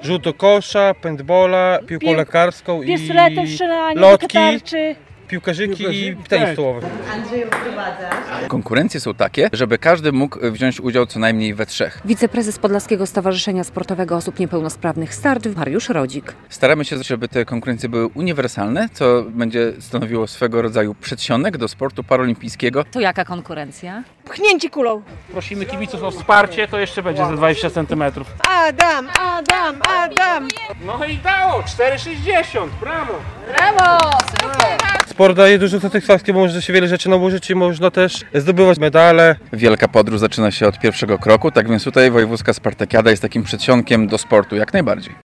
rzut kosza, paintballa, piłką lekarską i pistoletem, strzelanie, lotki, tarczy. piłkarzyki i tenis stołowy. Andrzeju, wprowadzasz. Konkurencje są takie, żeby każdy mógł wziąć udział co najmniej we 3. Wiceprezes Podlaskiego Stowarzyszenia Sportowego Osób Niepełnosprawnych Start, Mariusz Rodzik. Staramy się, żeby te konkurencje były uniwersalne, co będzie stanowiło swego rodzaju przedsionek do sportu paraolimpijskiego. To jaka konkurencja? Pchnięcie kulą. Prosimy kibiców o wsparcie, to jeszcze będzie za 20 cm. Adam! No i dało, 4,60, brawo! Sport daje dużo satysfakcji, bo można się wiele rzeczy nauczyć i można też zdobywać medale. Wielka podróż zaczyna się od pierwszego kroku, tak więc tutaj wojewódzka Spartakiada jest takim przedsionkiem do sportu jak najbardziej.